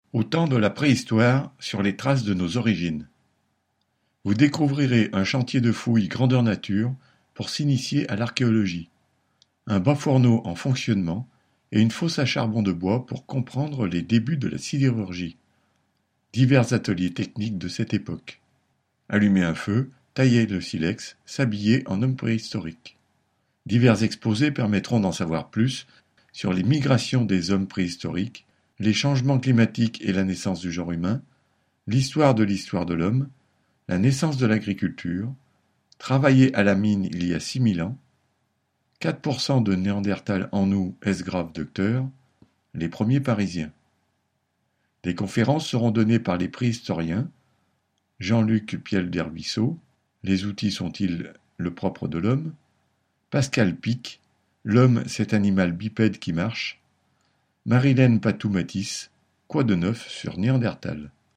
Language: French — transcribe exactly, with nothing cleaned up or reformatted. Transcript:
Au temps de la préhistoire, sur les traces de nos origines. Vous découvrirez un chantier de fouilles grandeur nature pour s'initier à l'archéologie, un bas-fourneau en fonctionnement et une fosse à charbon de bois pour comprendre les débuts de la sidérurgie. Divers ateliers techniques de cette époque. Allumer un feu, tailler le silex, s'habiller en homme préhistorique. Divers exposés permettront d'en savoir plus sur les migrations des hommes préhistoriques, les changements climatiques et la naissance du genre humain, l'histoire de l'histoire de l'homme, la naissance de l'agriculture, travailler à la mine il y a six mille ans, quatre pour cent de Néandertal en nous, est-ce grave docteur, les premiers Parisiens. Des conférences seront données par les préhistoriens, Jean-Luc Piel-Derbuisseau, les outils sont-ils le propre de l'homme, Pascal Pic, l'homme cet animal bipède qui marche, Marilène Patou-Matisse, quoi de neuf sur Néandertal.